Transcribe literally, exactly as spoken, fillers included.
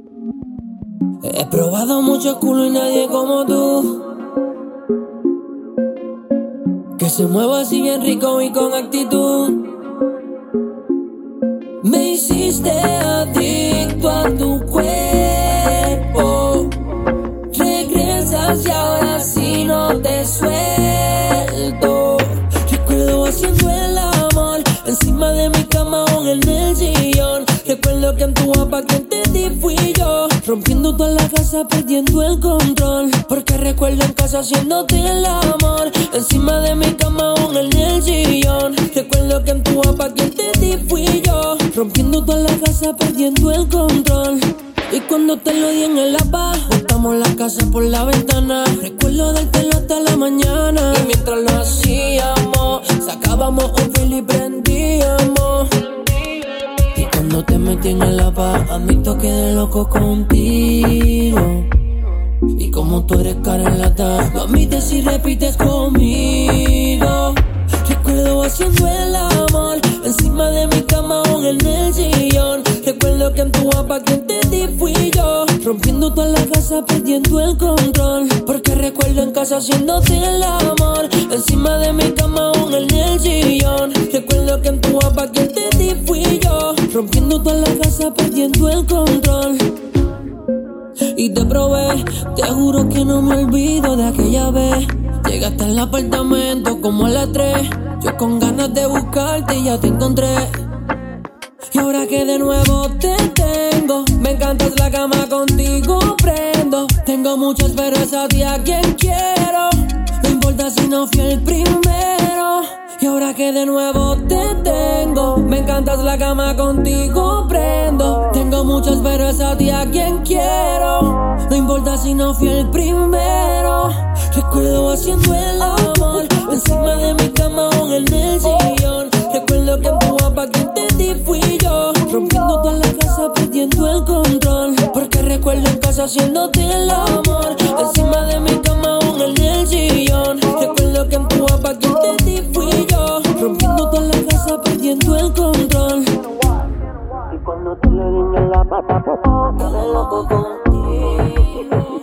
He probado mucho culo y nadie como tú, que se mueva así bien rico y con actitud. Me hiciste adicto a tu cuerpo. Regresas y ahora sí no te suelto. Recuerdo haciendo el amor encima de mi cama o en el sillón. Recuerdo que en tu guapa quien te di fui yo, rompiendo toda la casa, perdiendo el control. Porque recuerdo en casa haciéndote el amor encima de mi cama o en el sillón. Recuerdo que en tu guapa quien te di fui yo, rompiendo toda la casa, perdiendo el control. Y cuando te lo di en el apa, botamos la casa por la ventana. Recuerdo dártelo hasta la mañana. Y mientras lo hacíamos, sacábamos un fil y prendíamos. Y cuando te metí en el apa, a mí te quedé loco contigo. Y como tú eres cara en lata, lo admites si repites conmigo. Recuerdo haciendo el amor encima de mi cama o en el sillón. Recuerdo que en tu guapa quien te di fui yo, rompiendo toda la casa, perdiendo el control. Porque recuerdo en casa haciéndote el amor encima de mi cama o en el sillón. Recuerdo que en tu guapa quien te di fui yo, rompiendo toda la casa, perdiendo el control. Y te probé, te juro que no me olvido de aquella vez. Llegaste al apartamento como a las tres, yo con ganas de buscarte y ya te encontré. Y ahora que de nuevo te tengo, me encantas la cama, contigo prendo. Tengo muchas pero es a ti a quien quiero, no importa si no fui el primero. Y ahora que de nuevo te tengo, me encantas la cama, contigo prendo. Tengo muchas pero es a ti a quien quiero, no importa si no fui el primero. Recuerdo haciendo el amor encima de mi cama o en el sillón. Recuerdo que en tu guapa quien te di fui yo, rompiendo toda la casa, perdiendo el control. Porque recuerdo en casa haciéndote el amor encima de mi cama o en el sillón. Recuerdo que en tu guapa quien te di fui yo, rompiendo toda la casa, perdiendo el control. Y cuando te le di en la pata, quedé loco contigo.